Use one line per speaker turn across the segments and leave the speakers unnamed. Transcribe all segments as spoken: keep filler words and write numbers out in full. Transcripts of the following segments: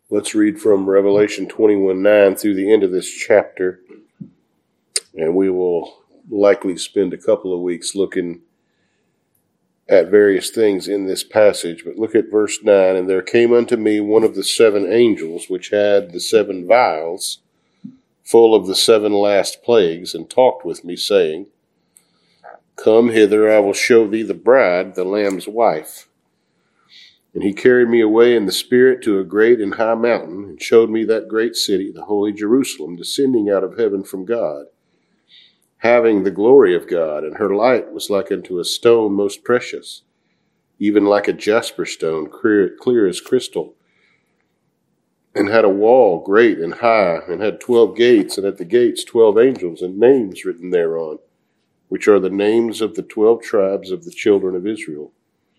Let's read from Revelation twenty-one nine through the end of this chapter, and we will likely spend a couple of weeks looking at various things in this passage. But look at verse nine. And there came unto me one of the seven angels, which had the seven vials, full of the seven last plagues, and talked with me, saying, Come hither, I will show thee the bride, the Lamb's wife. And he carried me away in the Spirit to a great and high mountain, and showed me that great city, the holy Jerusalem, descending out of heaven from God, having the glory of God. And her light was like unto a stone most precious, even like a jasper stone, clear, clear as crystal, and had a wall great and high, and had twelve gates, and at the gates twelve angels, and names written thereon, which are the names of the twelve tribes of the children of Israel.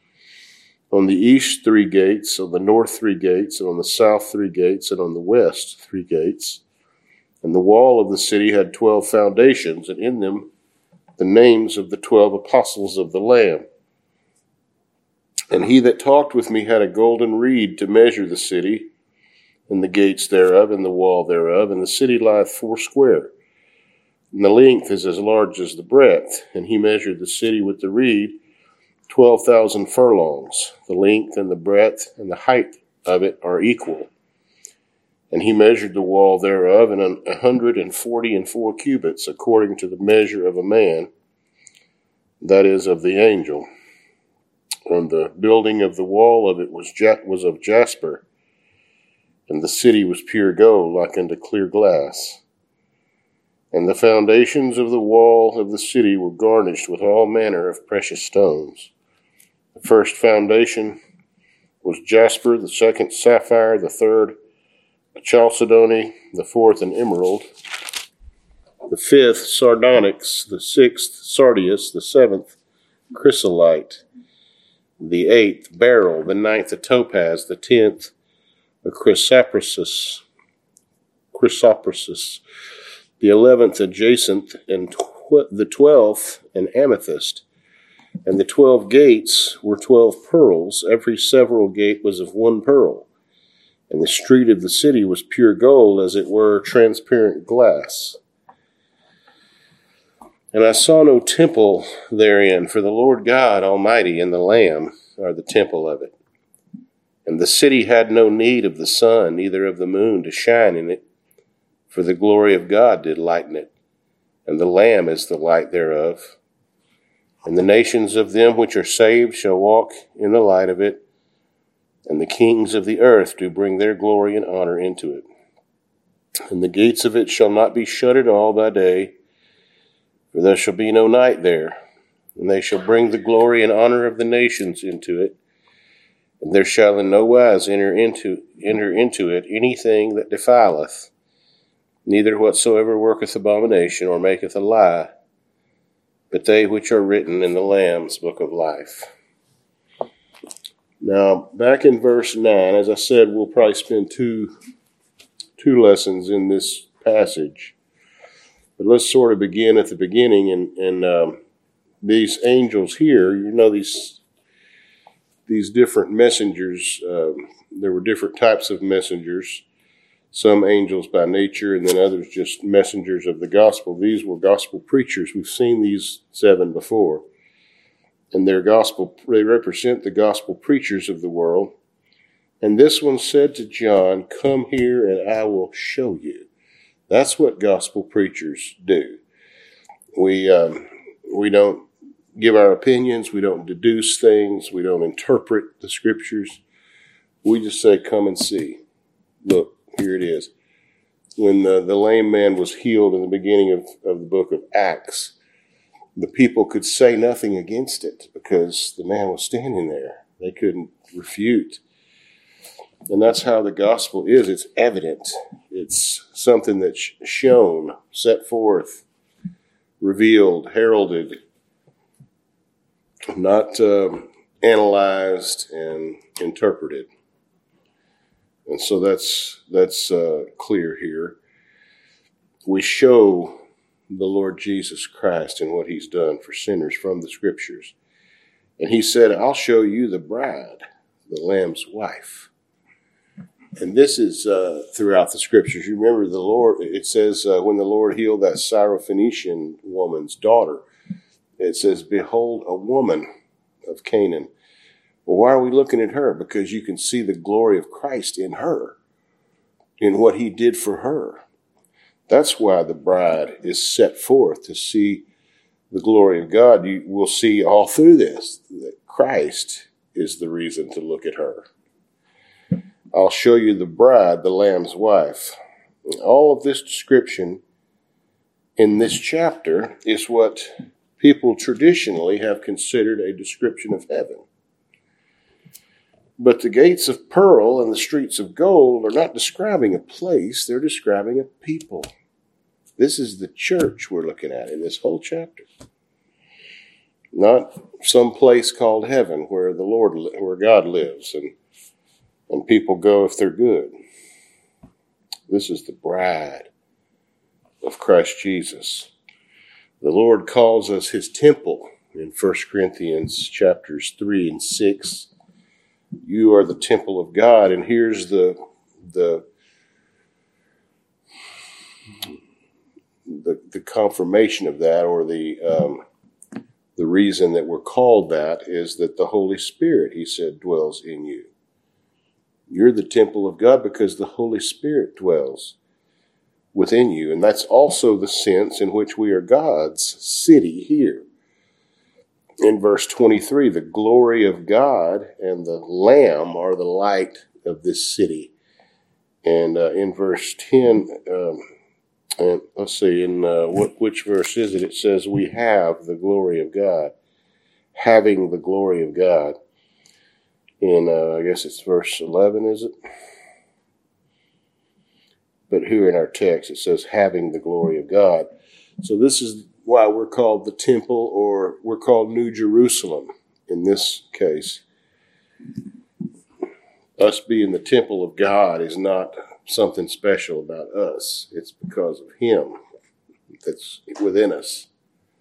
On the east three gates, on the north three gates, and on the south three gates, and on the west three gates. And the wall of the city had twelve foundations, and in them the names of the twelve apostles of the Lamb. And he that talked with me had a golden reed to measure the city, and the gates thereof, and the wall thereof, and the city lieth foursquare. And the length is as large as the breadth. And he measured the city with the reed, twelve thousand furlongs. The length and the breadth and the height of it are equal. And he measured the wall thereof in a hundred and forty and four cubits, according to the measure of a man, that is, of the angel. And the building of the wall of it was ja- was of jasper, and the city was pure gold, like unto clear glass. And the foundations of the wall of the city were garnished with all manner of precious stones. The first foundation was jasper, the second sapphire, the third a chalcedony, the fourth an emerald, the fifth sardonyx, the sixth sardius, the seventh chrysolite, the eighth beryl, the ninth a topaz, the tenth a chrysoprasus, chrysoprasus, the eleventh a jacinth, and tw- the twelfth an amethyst. And the twelve gates were twelve pearls. Every several gate was of one pearl. And the street of the city was pure gold, as it were transparent glass. And I saw no temple therein, for the Lord God Almighty and the Lamb are the temple of it. And the city had no need of the sun, neither of the moon to shine in it, for the glory of God did lighten it, and the Lamb is the light thereof. And the nations of them which are saved shall walk in the light of it, and the kings of the earth do bring their glory and honor into it. And the gates of it shall not be shut at all by day, for there shall be no night there. And they shall bring the glory and honor of the nations into it, and there shall in no wise enter into enter into it anything that defileth, neither whatsoever worketh abomination or maketh a lie, but they which are written in the Lamb's book of life. Now, back in verse nine, as I said, we'll probably spend two, two lessons in this passage. But let's sort of begin at the beginning. And, and um, these angels here, you know, these, these different messengers, um, there were different types of messengers. Some angels by nature, and then others just messengers of the gospel. These were gospel preachers. We've seen these seven before. And their gospel, they represent the gospel preachers of the world. And this one said to John, Come here and I will show you. That's what gospel preachers do. We, um, we don't give our opinions. We don't deduce things. We don't interpret the scriptures. We just say, come and see. Look. Here it is. When the, the lame man was healed in the beginning of, of the book of Acts, the people could say nothing against it because the man was standing there. They couldn't refute. And that's how the gospel is. It's evident. It's something that's shown, set forth, revealed, heralded, not um, analyzed and interpreted. And so that's that's uh, clear here. We show the Lord Jesus Christ and what he's done for sinners from the scriptures. And he said, I'll show you the bride, the Lamb's wife. And this is uh, throughout the scriptures. You remember the Lord, it says uh, when the Lord healed that Syrophoenician woman's daughter, it says, behold, a woman of Canaan. Well, why are we looking at her? Because you can see the glory of Christ in her, in what he did for her. That's why the bride is set forth to see the glory of God. You will see all through this that Christ is the reason to look at her. I'll show you the bride, the Lamb's wife. All of this description in this chapter is what people traditionally have considered a description of heaven. But the gates of pearl and the streets of gold are not describing a place, they're describing a people. This is the church we're looking at in this whole chapter. Not some place called heaven where the Lord, where God lives and, and people go if they're good. This is the bride of Christ Jesus. The Lord calls us his temple in First Corinthians chapters three and six. You are the temple of God. And here's the, the, the, the confirmation of that, or the, um, the reason that we're called that is that the Holy Spirit, he said, dwells in you. You're the temple of God because the Holy Spirit dwells within you. And that's also the sense in which we are God's city here. In verse twenty-three, the glory of God and the Lamb are the light of this city. And uh, in verse ten, um, and let's see, in uh, what which verse is it? It says, we have the glory of God. Having the glory of God. In, uh, I guess it's verse eleven, is it? But here in our text, it says, having the glory of God. So this is why we're called the temple, or we're called New Jerusalem in this case. Us being the temple of God is not something special about us. It's because of him that's within us.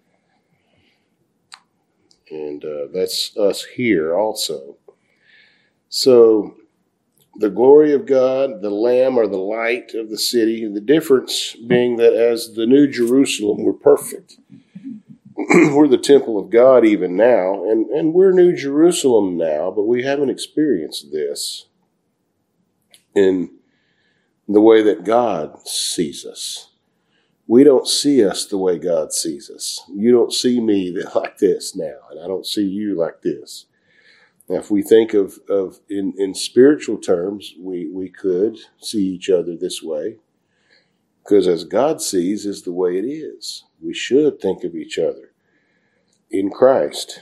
And uh, that's us here also. So the glory of God, the Lamb are the light of the city. The difference being that as the New Jerusalem, we're perfect. We're the temple of God even now, and, and we're New Jerusalem now, but we haven't experienced this in the way that God sees us. We don't see us the way God sees us. You don't see me like this now, and I don't see you like this. Now, if we think of, of in, in spiritual terms, we, we could see each other this way, because as God sees is the way it is. We should think of each other in Christ.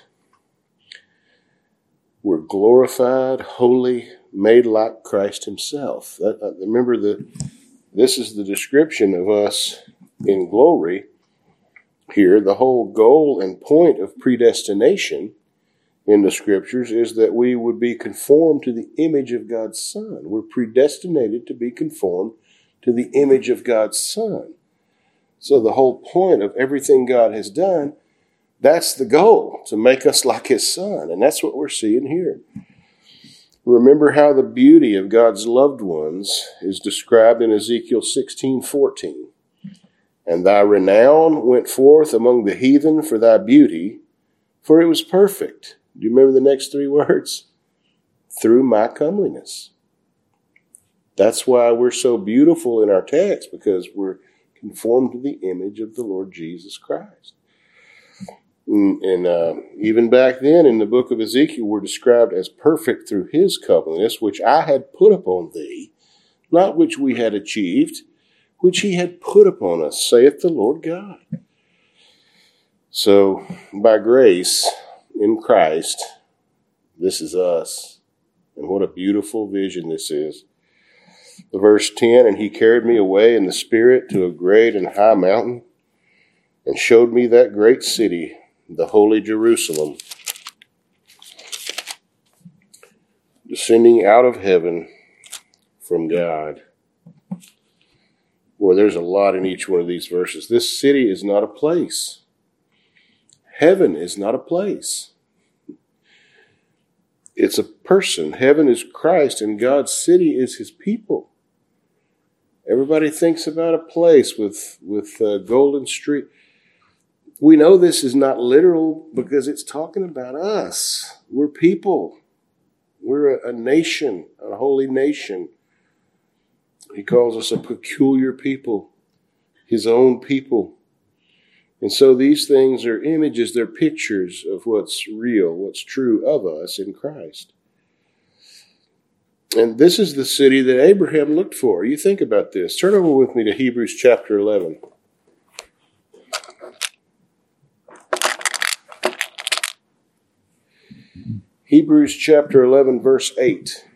We're glorified, holy, made like Christ himself. That, uh, remember, the this is the description of us in glory here. The whole goal and point of predestination in the scriptures is that we would be conformed to the image of God's Son. We're predestinated to be conformed to the image of God's Son. So the whole point of everything God has done, that's the goal, to make us like his Son. And that's what we're seeing here. Remember how the beauty of God's loved ones is described in Ezekiel sixteen fourteen. And thy renown went forth among the heathen for thy beauty, for it was perfect. Do you remember the next three words? Through my comeliness. That's why we're so beautiful in our text, because we're conformed to the image of the Lord Jesus Christ. And, and uh, even back then in the book of Ezekiel, we're described as perfect through his comeliness, which I had put upon thee, not which we had achieved, which he had put upon us, saith the Lord God. So, by grace in Christ, this is us. And what a beautiful vision this is. Verse ten, and he carried me away in the spirit to a great and high mountain, and showed me that great city, the holy Jerusalem, descending out of heaven from God. Boy, there's a lot in each one of these verses. This city is not a place. Heaven is not a place. It's a person. Heaven is Christ, and God's city is his people. Everybody thinks about a place with, with a golden street. We know this is not literal because it's talking about us. We're people. We're a, a nation, a holy nation. He calls us a peculiar people, his own people. And so these things are images, they're pictures of what's real, what's true of us in Christ. And this is the city that Abraham looked for. You think about this. Turn over with me to Hebrews chapter eleven. Hebrews chapter eleven, verse eight.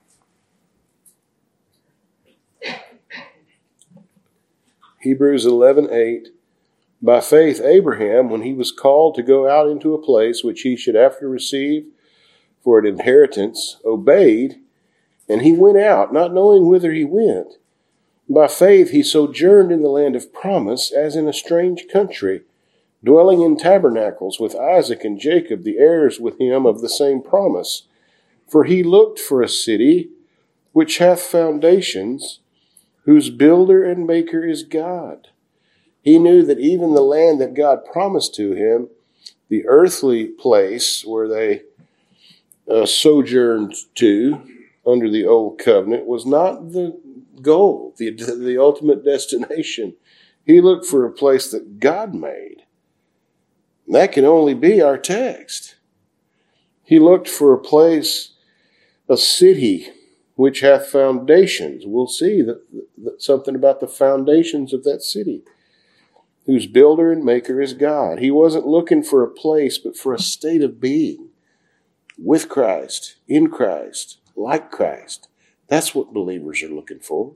Hebrews eleven, eight. By faith, Abraham, when he was called to go out into a place which he should after receive for an inheritance, obeyed, and he went out, not knowing whither he went. By faith, he sojourned in the land of promise, as in a strange country, dwelling in tabernacles with Isaac and Jacob, the heirs with him of the same promise. For he looked for a city which hath foundations, whose builder and maker is God. He knew that even the land that God promised to him, the earthly place where they uh, sojourned to under the old covenant, was not the goal, the, the ultimate destination. He looked for a place that God made. That can only be our text. He looked for a place, a city, which hath foundations. We'll see that, that something about the foundations of that city, whose builder and maker is God. He wasn't looking for a place, but for a state of being with Christ, in Christ, like Christ. That's what believers are looking for.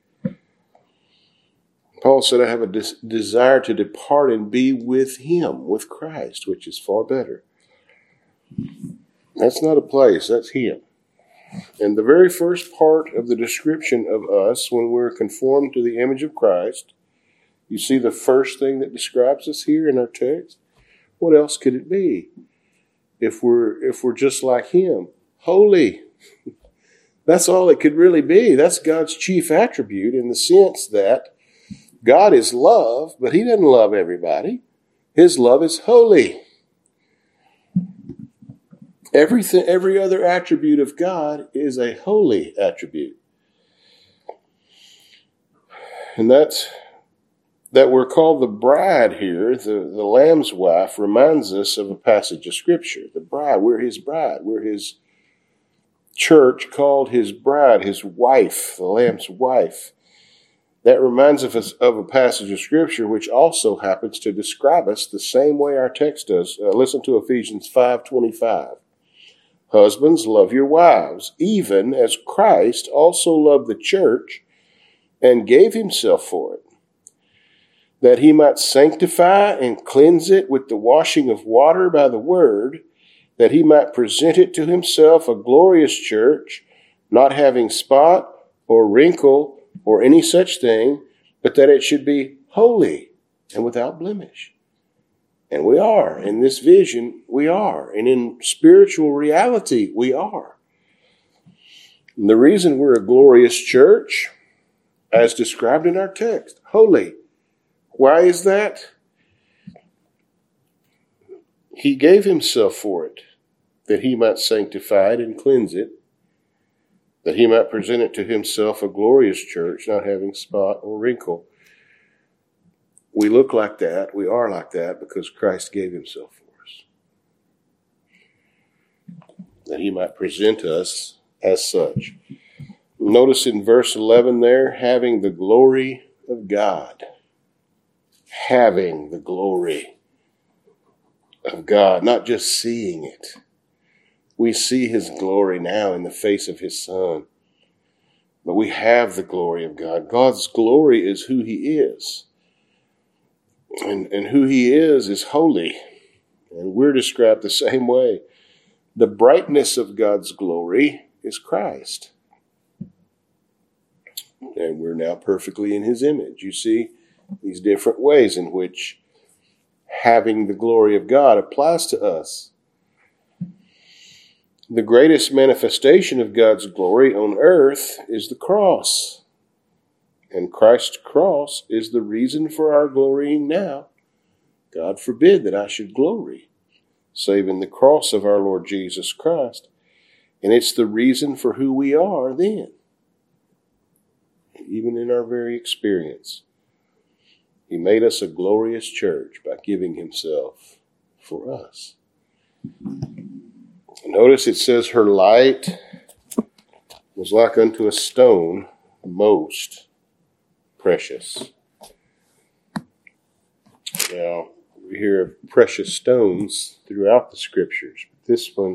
Paul said, I have a des- desire to depart and be with him, with Christ, which is far better. That's not a place, that's him. And the very first part of the description of us when we're conformed to the image of Christ, you see the first thing that describes us here in our text? What else could it be? If we're if we're just like him, holy. That's all it could really be. That's God's chief attribute, in the sense that God is love, but he doesn't love everybody. His love is holy. Everything, every other attribute of God is a holy attribute. And that's that we're called the bride here, the, the Lamb's wife, reminds us of a passage of Scripture. The bride, we're his bride. We're his church called his bride, his wife, the Lamb's wife. That reminds us of a passage of Scripture which also happens to describe us the same way our text does. Uh, listen to Ephesians five twenty-five. Husbands, love your wives, even as Christ also loved the church and gave himself for it, that he might sanctify and cleanse it with the washing of water by the word, that he might present it to himself a glorious church, not having spot or wrinkle or any such thing, but that it should be holy and without blemish. And we are. In this vision, we are. And in spiritual reality, we are. And the reason we're a glorious church, as described in our text, holy. Why is that? He gave himself for it, that he might sanctify it and cleanse it, that he might present it to himself a glorious church, not having spot or wrinkle. We look like that, we are like that, because Christ gave himself for us, that he might present us as such. Notice in verse eleven there, having the glory of God. Having the glory of God, not just seeing it. We see his glory now in the face of his Son. But we have the glory of God. God's glory is who he is. And, and who he is is holy. And we're described the same way. The brightness of God's glory is Christ. And we're now perfectly in his image. You see these different ways in which having the glory of God applies to us. The greatest manifestation of God's glory on earth is the cross. And Christ's cross is the reason for our glorying now. God forbid that I should glory, save in the cross of our Lord Jesus Christ. And it's the reason for who we are then, even in our very experience. He made us a glorious church by giving himself for us. Notice it says her light was like unto a stone most precious. Now, we hear of precious stones throughout the scriptures. But this one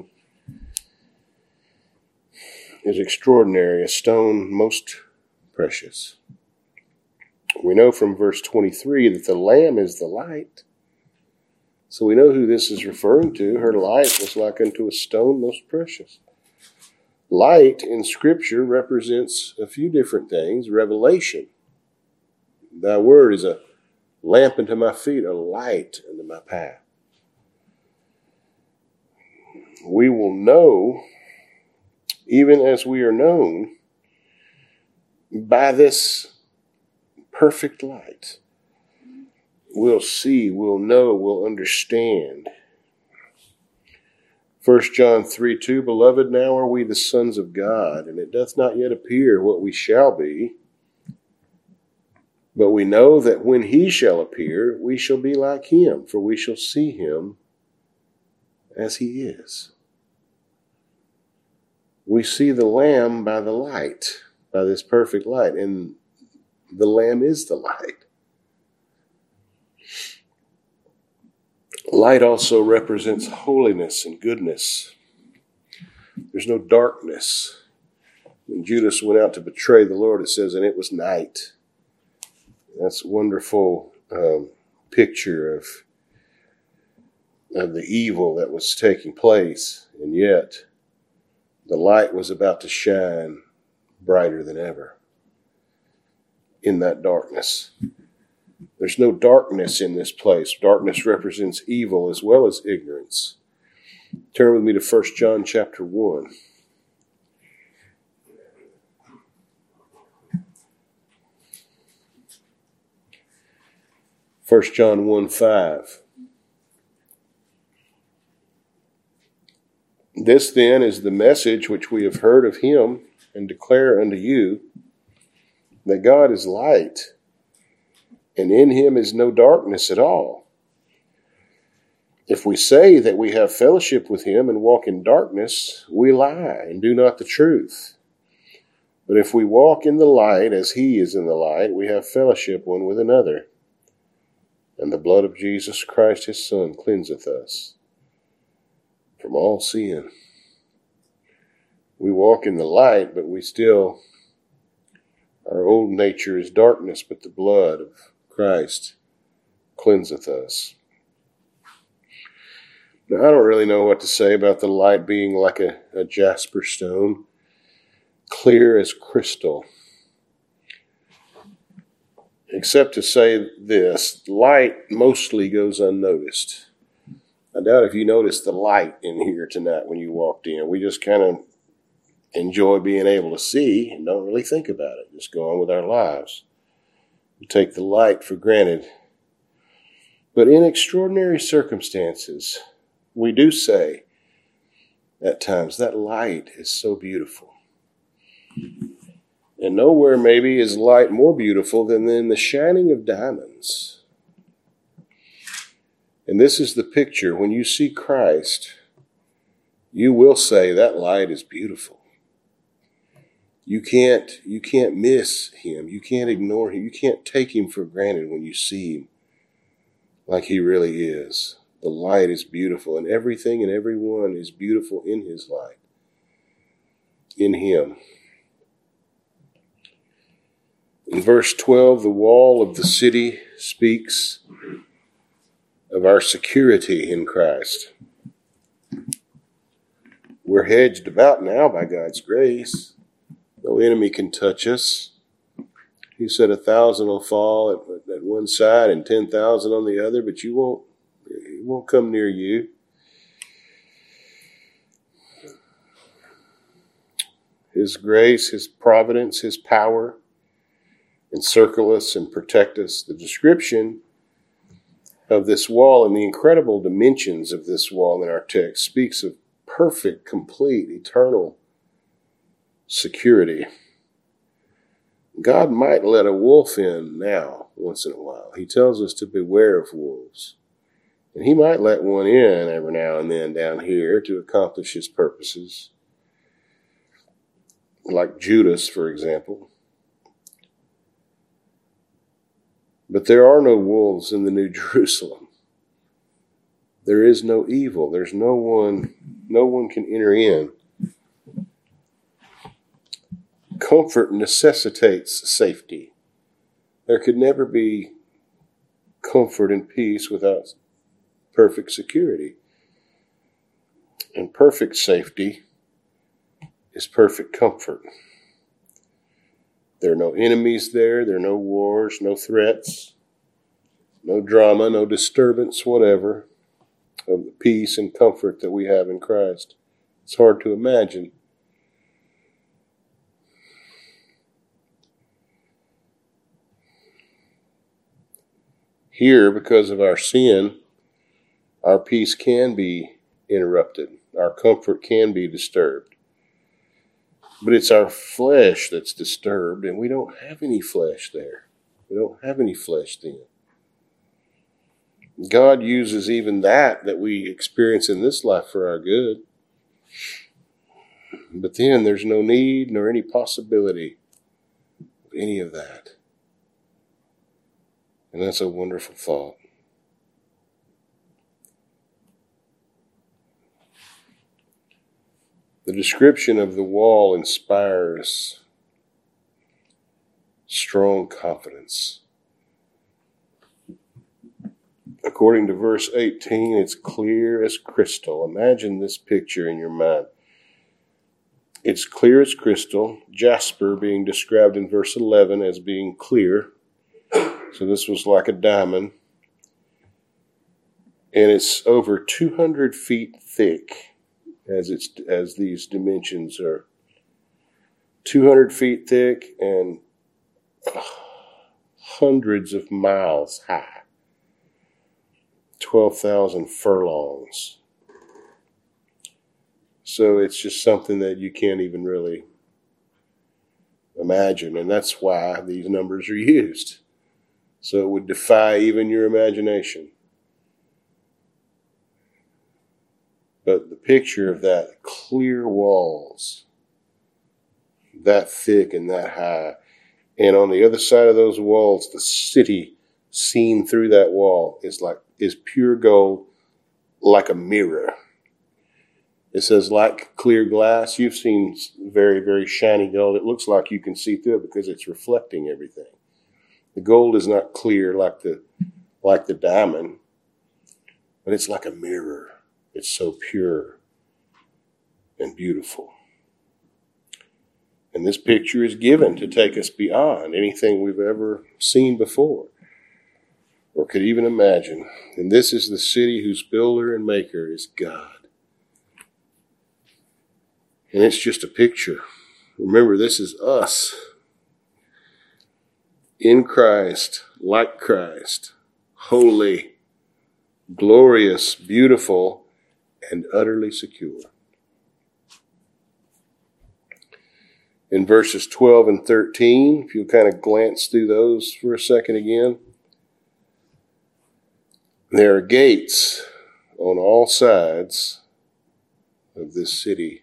is extraordinary, a stone most precious. We know from verse twenty-three that the Lamb is the light. So we know who this is referring to. Her light was like unto a stone most precious. Light in Scripture represents a few different things. Revelation. Thy word is a lamp unto my feet, a light unto my path. We will know, even as we are known, by this perfect light. We'll see, we'll know, we'll understand. First John three two, Beloved, now are we the sons of God, and it doth not yet appear what we shall be. But we know that when he shall appear, we shall be like him, for we shall see him as he is. We see the Lamb by the light, by this perfect light, and the Lamb is the light. Light also represents holiness and goodness. There's no darkness. When Judas went out to betray the Lord, it says, and it was night. That's a wonderful um, picture of, of the evil that was taking place. And yet, the light was about to shine brighter than ever in that darkness. There's no darkness in this place. Darkness represents evil as well as ignorance. Turn with me to First John chapter one. First John one five. This then is the message which we have heard of him and declare unto you, that God is light, and in him is no darkness at all. If we say that we have fellowship with him and walk in darkness, we lie and do not the truth. But if we walk in the light as he is in the light, we have fellowship one with another. And the blood of Jesus Christ his Son cleanseth us from all sin. We walk in the light, but we still, our old nature is darkness, but the blood of Christ cleanseth us. Now, I don't really know what to say about the light being like a, a jasper stone, clear as crystal. Except to say this, light mostly goes unnoticed. I doubt if you noticed the light in here tonight when you walked in. We just kind of enjoy being able to see and don't really think about it. Just go on with our lives. We take the light for granted. But in extraordinary circumstances, we do say at times that light is so beautiful. And nowhere maybe is light more beautiful than in the shining of diamonds. And this is the picture. When you see Christ, you will say that light is beautiful. You can't, you can't miss him. You can't ignore him. You can't take him for granted when you see him like he really is. The light is beautiful, and everything and everyone is beautiful in his light, in him. In verse twelve, the wall of the city speaks of our security in Christ. We're hedged about now by God's grace. No enemy can touch us. He said a thousand will fall at, at one side and ten thousand on the other, but you won't, it won't come near you. His grace, His providence, His power encircle us and protect us. The description of this wall and the incredible dimensions of this wall in our text speaks of perfect, complete, eternal security. God might let a wolf in now, once in a while. He tells us to beware of wolves. And He might let one in every now and then down here to accomplish His purposes. Like Judas, for example. But there are no wolves in the New Jerusalem. There is no evil. There's no one, no one can enter in. Comfort necessitates safety. There could never be comfort and peace without perfect security. And perfect safety is perfect comfort. There are no enemies there. There are no wars, no threats, no drama, no disturbance, whatever, of the peace and comfort that we have in Christ. It's hard to imagine. Here, because of our sin, our peace can be interrupted. Our comfort can be disturbed. But it's our flesh that's disturbed, and we don't have any flesh there. We don't have any flesh then. God uses even that that we experience in this life for our good. But then there's no need nor any possibility of any of that. And that's a wonderful thought. The description of the wall inspires strong confidence. According to verse eighteen, it's clear as crystal. Imagine this picture in your mind. It's clear as crystal, jasper being described in verse eleven as being clear. So this was like a diamond. And it's over two hundred feet thick. As it's as these dimensions are two hundred feet thick and hundreds of miles high, twelve thousand furlongs. So it's just something that you can't even really imagine, and that's why these numbers are used. So it would defy even your imagination. But the picture of that clear walls, that thick and that high, and on the other side of those walls, the city seen through that wall is like is pure gold, like a mirror. It says like clear glass. You've seen very, very shiny gold. It looks like you can see through it because it's reflecting everything. The gold is not clear like the like the diamond, but it's like a mirror. It's so pure and beautiful. And this picture is given to take us beyond anything we've ever seen before or could even imagine. And this is the city whose builder and maker is God. And it's just a picture. Remember, this is us in Christ, like Christ, holy, glorious, beautiful, and utterly secure. In verses twelve and thirteen, if you'll kind of glance through those for a second again, there are gates on all sides of this city.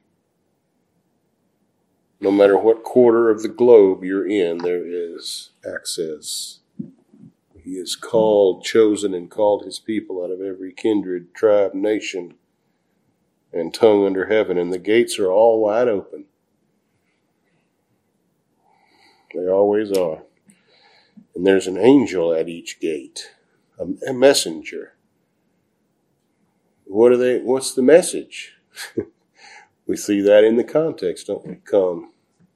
No matter what quarter of the globe you're in, there is access. He has called, chosen, and called his people out of every kindred, tribe, nation, and tongue under heaven, and the gates are all wide open. They always are. And there's an angel at each gate, a, a messenger. What are they? What's the message? We see that in the context, don't we? Come.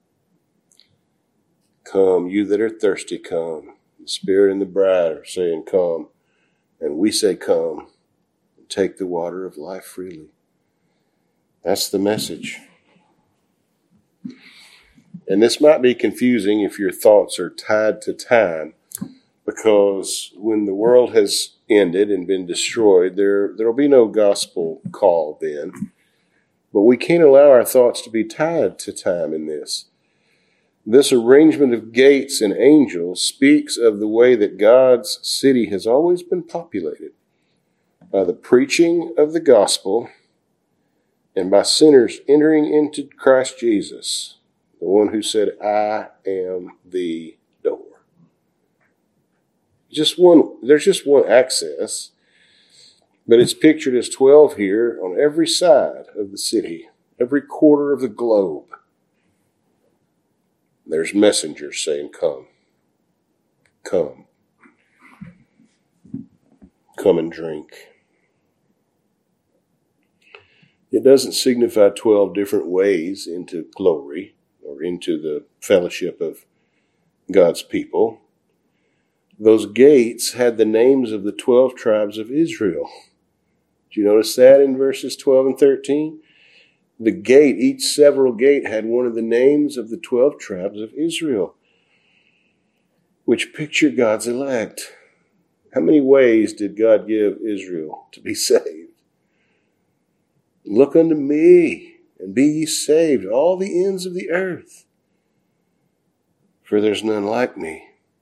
Come, you that are thirsty, come. The Spirit and the bride are saying, come. And we say, come, and take the water of life freely. That's the message. And this might be confusing if your thoughts are tied to time, because when the world has ended and been destroyed, there there will be no gospel call then. But we can't allow our thoughts to be tied to time in this. This arrangement of gates and angels speaks of the way that God's city has always been populated by the preaching of the gospel and by sinners entering into Christ Jesus, the one who said, I am the door. Just one, there's just one access, but it's pictured as twelve here on every side of the city, every quarter of the globe. There's messengers saying, come, come, come and drink. It doesn't signify twelve different ways into glory or into the fellowship of God's people. Those gates had the names of the twelve tribes of Israel. Did you notice that in verses twelve and thirteen? The gate, each several gate, had one of the names of the twelve tribes of Israel, which picture God's elect. How many ways did God give Israel to be saved? Look unto me, and be ye saved, all the ends of the earth. For there's none like me,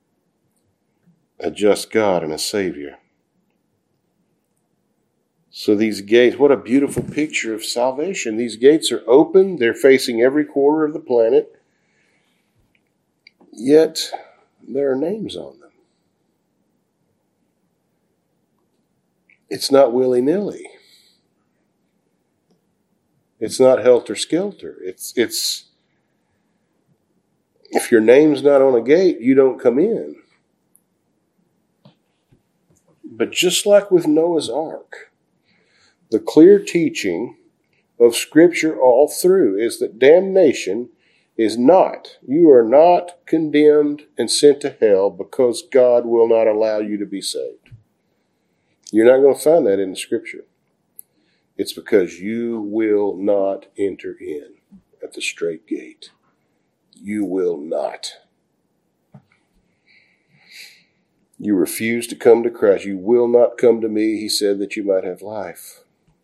a just God and a Savior. So these gates, what a beautiful picture of salvation. These gates are open. They're facing every corner of the planet. Yet there are names on them. It's not willy-nilly. It's not helter-skelter. It's, it's, if your name's not on a gate, you don't come in. But just like with Noah's Ark, the clear teaching of Scripture all through is that damnation is not, you are not condemned and sent to hell because God will not allow you to be saved. You're not going to find that in the Scripture. It's because you will not enter in at the straight gate. You will not. You refuse to come to Christ. You will not come to me, he said, that you might have life.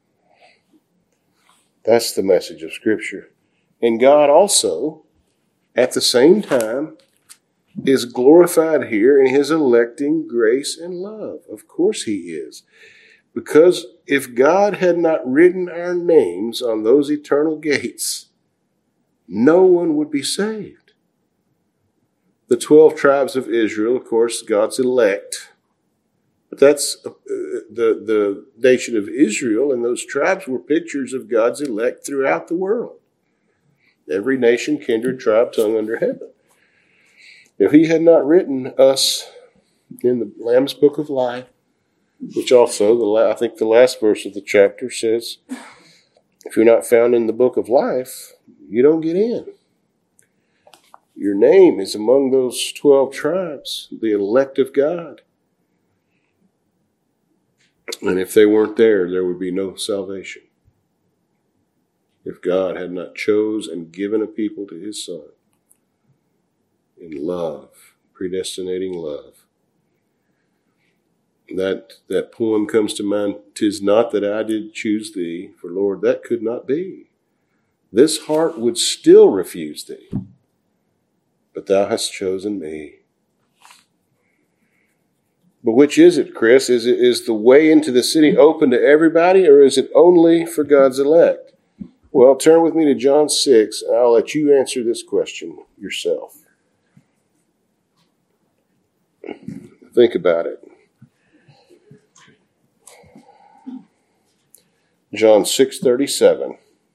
That's the message of Scripture. And God also, at the same time, is glorified here in his electing grace and love. Of course he is. Because if God had not written our names on those eternal gates, no one would be saved. The twelve tribes of Israel, of course, God's elect. But that's uh, the, the nation of Israel, and those tribes were pictures of God's elect throughout the world. Every nation, kindred, tribe, tongue under heaven. If he had not written us in the Lamb's Book of Life, which also, the I think the last verse of the chapter says, if you're not found in the book of life, you don't get in. Your name is among those twelve tribes, the elect of God. And if they weren't there, there would be no salvation. If God had not chose and given a people to his Son in love, predestinating love. That that poem comes to mind, "'Tis not that I did choose thee, for Lord, that could not be. This heart would still refuse thee, but thou hast chosen me." But which is it, Chris? Is it is the way into the city open to everybody, or is it only for God's elect? Well, turn with me to John six, and I'll let you answer this question yourself. Think about it. John six thirty-seven.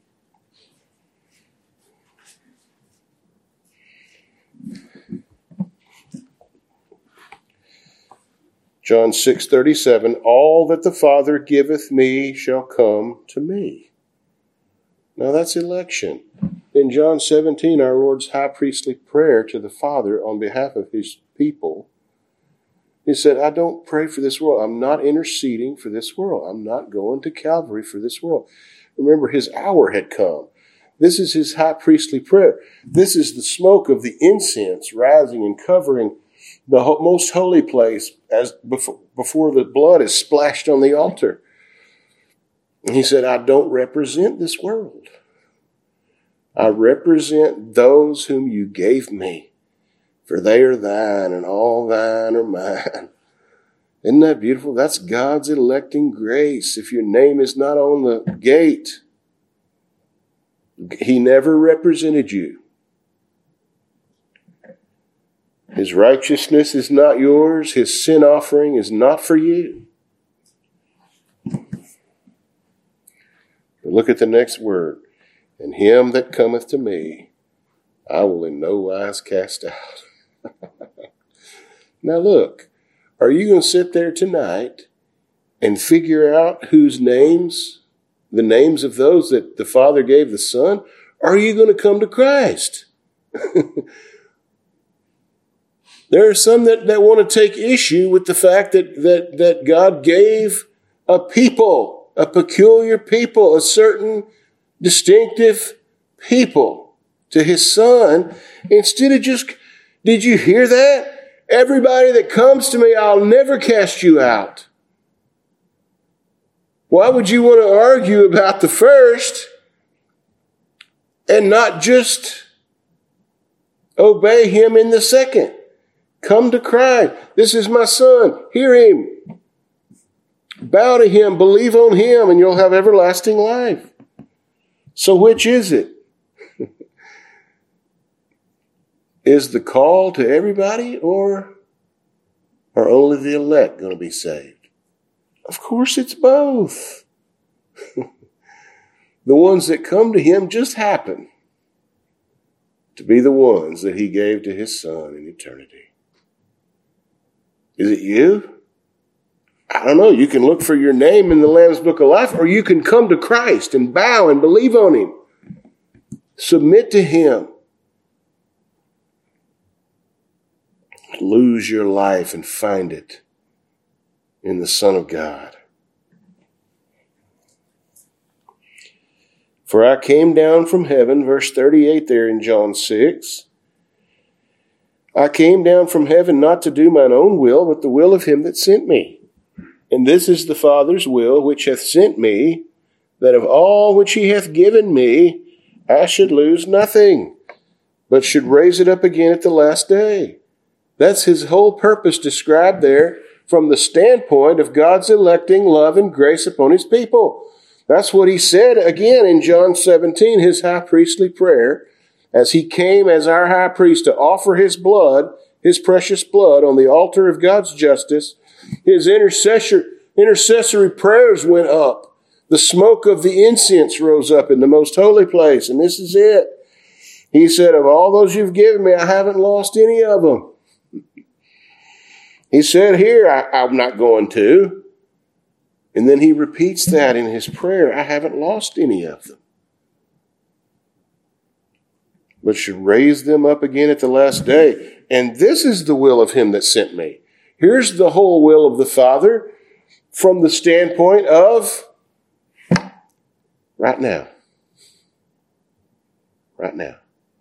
John six thirty-seven, all that the Father giveth me shall come to me. Now that's election. In John seventeen, our Lord's high priestly prayer to the Father on behalf of his people, he said, I don't pray for this world. I'm not interceding for this world. I'm not going to Calvary for this world. Remember, his hour had come. This is his high priestly prayer. This is the smoke of the incense rising and covering the most holy place as before, before the blood is splashed on the altar. And he said, I don't represent this world. I represent those whom you gave me, for they are thine, and all thine are mine. Isn't that beautiful? That's God's electing grace. If your name is not on the gate, he never represented you. His righteousness is not yours. His sin offering is not for you. But look at the next word. And him that cometh to me, I will in no wise cast out. Now look, are you going to sit there tonight and figure out whose names, the names of those that the Father gave the Son? Or are you going to come to Christ? There are some that, that want to take issue with the fact that, that, that God gave a people, a peculiar people, a certain distinctive people to his Son. Instead of just, did you hear that? Everybody that comes to me, I'll never cast you out. Why would you want to argue about the first and not just obey him in the second? Come to Christ. This is my Son. Hear him. Bow to him. Believe on him, and you'll have everlasting life. So which is it? Is the call to everybody, or are only the elect going to be saved? Of course it's both. The ones that come to him just happen to be the ones that he gave to his Son in eternity. Is it you? I don't know. You can look for your name in the Lamb's Book of Life, or you can come to Christ and bow and believe on him. Submit to him. Lose your life and find it in the Son of God. For I came down from heaven, verse thirty-eight there in John six. I came down from heaven not to do mine own will, but the will of him that sent me. And this is the Father's will which hath sent me, that of all which he hath given me, I should lose nothing, but should raise it up again at the last day. That's his whole purpose described there from the standpoint of God's electing love and grace upon his people. That's what he said again in John seventeen, his high priestly prayer, as he came as our high priest to offer his blood, his precious blood on the altar of God's justice. His intercessor, intercessory prayers went up. The smoke of the incense rose up in the most holy place. And this is it. He said, of all those you've given me, I haven't lost any of them. He said here, I, I'm not going to. And then he repeats that in his prayer. I haven't lost any of them, but should raise them up again at the last day. And this is the will of him that sent me. Here's the whole will of the Father from the standpoint of right now. Right now.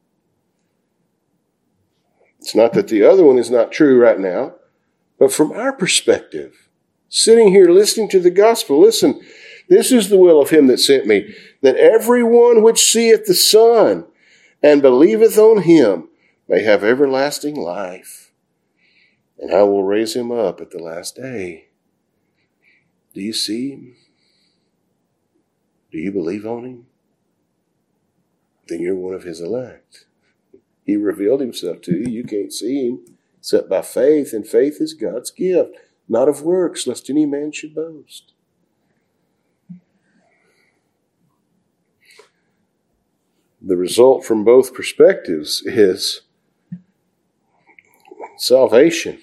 It's not that the other one is not true right now, but from our perspective, sitting here listening to the gospel, listen, this is the will of him that sent me, that everyone which seeth the Son and believeth on him may have everlasting life, and I will raise him up at the last day. Do you see him? Do you believe on him? Then you're one of his elect. He revealed himself to you. You can't see him except by faith, and faith is God's gift, not of works, lest any man should boast. The result from both perspectives is salvation.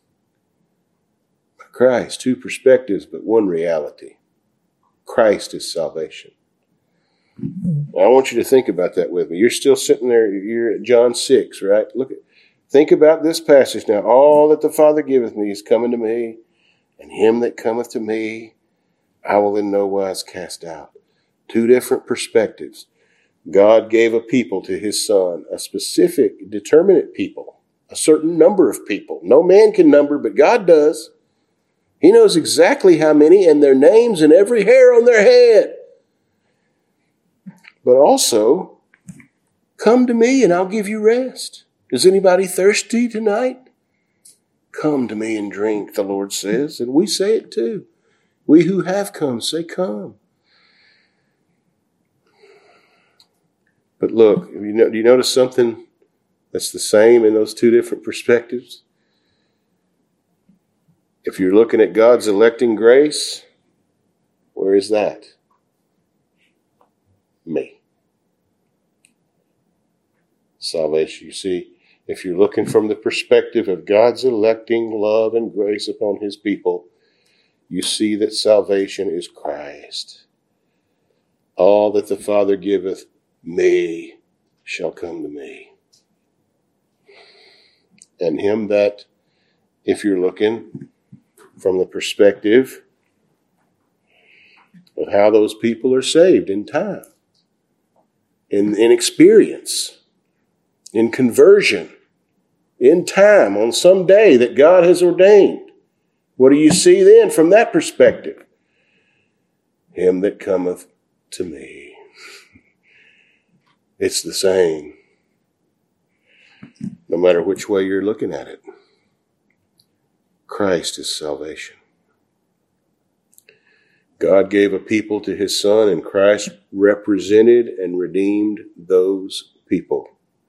Christ, two perspectives, but one reality. Christ is salvation. Now, I want you to think about that with me. You're still sitting there, you're at John six, right? Look at, think about this passage now. All that the Father giveth me is coming to me, and him that cometh to me, I will in no wise cast out. Two different perspectives. God gave a people to his Son, a specific, determinate people, a certain number of people. No man can number, but God does. He knows exactly how many and their names and every hair on their head. But also, come to me and I'll give you rest. Is anybody thirsty tonight? Come to me and drink, the Lord says. And we say it too. We who have come say, come. But look, you know, do you notice something that's the same in those two different perspectives? If you're looking at God's electing grace, where is that? Me. Salvation. You see, if you're looking from the perspective of God's electing love and grace upon his people, you see that salvation is Christ. All that the Father giveth me shall come to me. And him that, if you're looking from the perspective of how those people are saved in time, in, in experience, in conversion, in time, on some day that God has ordained. What do you see then from that perspective? Him that cometh to me. It's the same, no matter which way you're looking at it. Christ is salvation. God gave a people to his Son, and Christ represented and redeemed those people.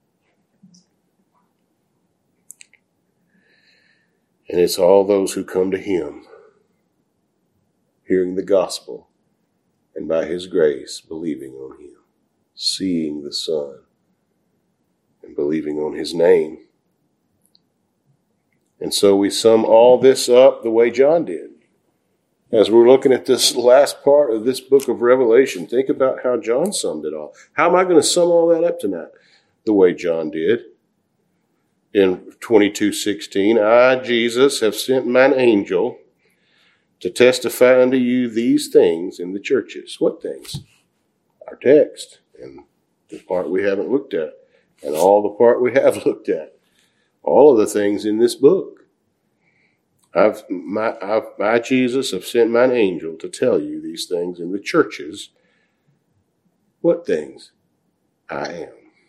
And it's all those who come to him, hearing the gospel, and by his grace, believing on him, seeing the Son, and believing on his name. And so we sum all this up the way John did. As we're looking at this last part of this book of Revelation, think about how John summed it all. How am I going to sum all that up tonight? The way John did. In twenty-two sixteen, I, Jesus, have sent mine angel to testify unto you these things in the churches. What things? Our text, and the part we haven't looked at, and all the part we have looked at. All of the things in this book. I've, my, I've, I, Jesus, have sent mine angel to tell you these things in the churches. What things? I am.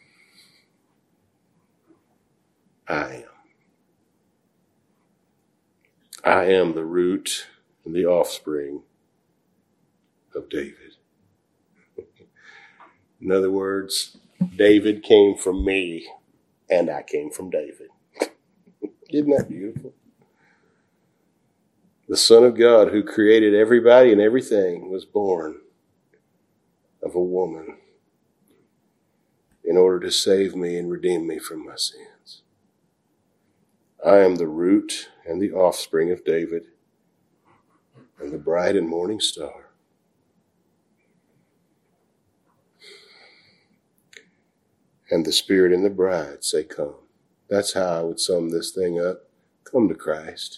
I am. I am the root and the offspring of David. In other words, David came from me, and I came from David. Isn't that beautiful? The Son of God, who created everybody and everything, was born of a woman in order to save me and redeem me from my sins. I am the root and the offspring of David and the bright and morning star. And the Spirit and the bride say, come. That's how I would sum this thing up. Come to Christ.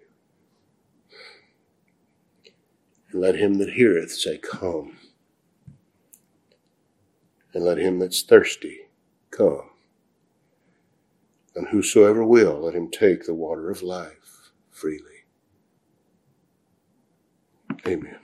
And let him that heareth say, come. And let him that's thirsty come. And whosoever will, let him take the water of life freely. Amen.